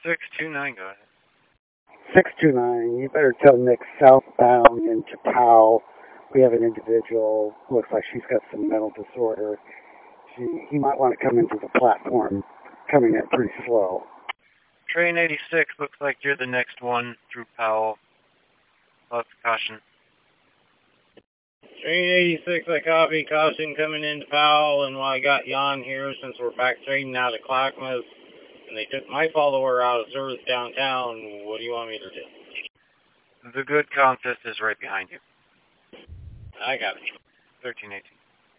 629, go ahead. 629, you better tell Nick southbound into Powell. We have an individual, looks like she's got some mental disorder. He might want to come into the platform, coming in pretty slow. Train 86, looks like you're the next one through Powell. Lots of caution. Train 86, I copy. Caution coming into Powell, and while I got Jan here, since we're back trading out of Clackamas, and they took my follower out of service downtown, what do you want me to do? The good contest is right behind you. I got it. 1318.